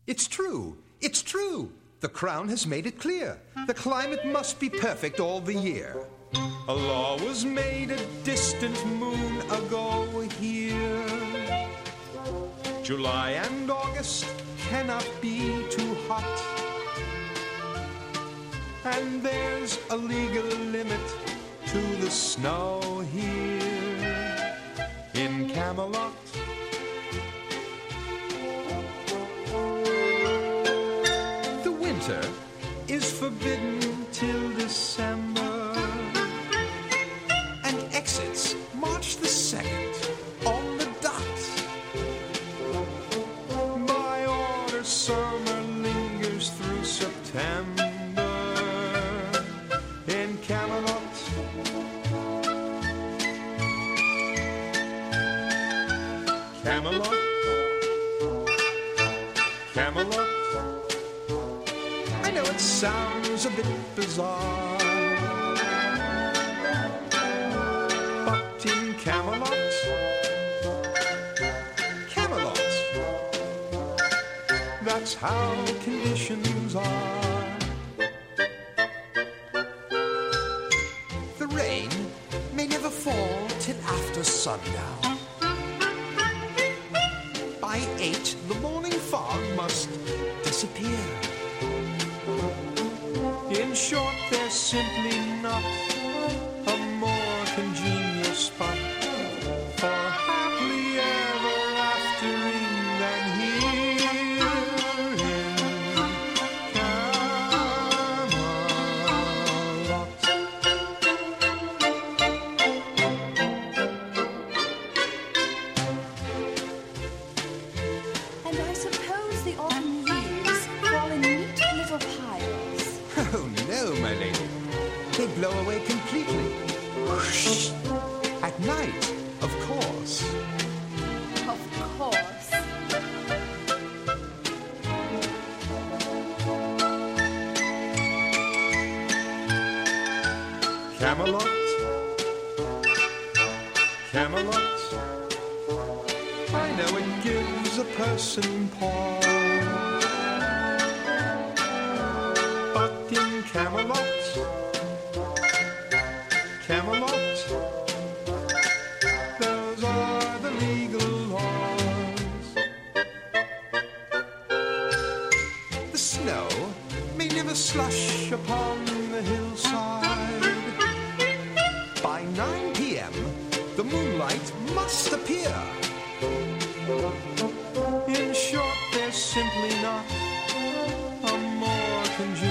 It's true. It's true. The Crown has made it clear. The climate must be perfect all the year. A law was made a distant moon ago here. July and August cannot be too hot. And there's a legal limit to the snow here in Camelot. The winter is forbidden till December, and exits March the 2nd on the dot. By order, summer lingers through September in Camelot. Camelot, Camelot. I know it sounds a bit bizarre, but in Camelot, Camelot, that's how conditions are. The rain may never fall till after sundown. By 8, the morning fog must disappear. In short, there's simply not a more congenial spot for happily ever aftering than here in Camelot. And I suppose the autumn leaves fall in neat little piles. Oh, no, my lady. They blow away completely. Whoosh. At night, of course. Of course. Camelot, Camelot. I know it gives a person pause, but in Camelot, Camelot, those are the legal laws. The snow may never slush upon the hillside. By 9 p.m., the moonlight must appear. In short, there's simply not a more congenial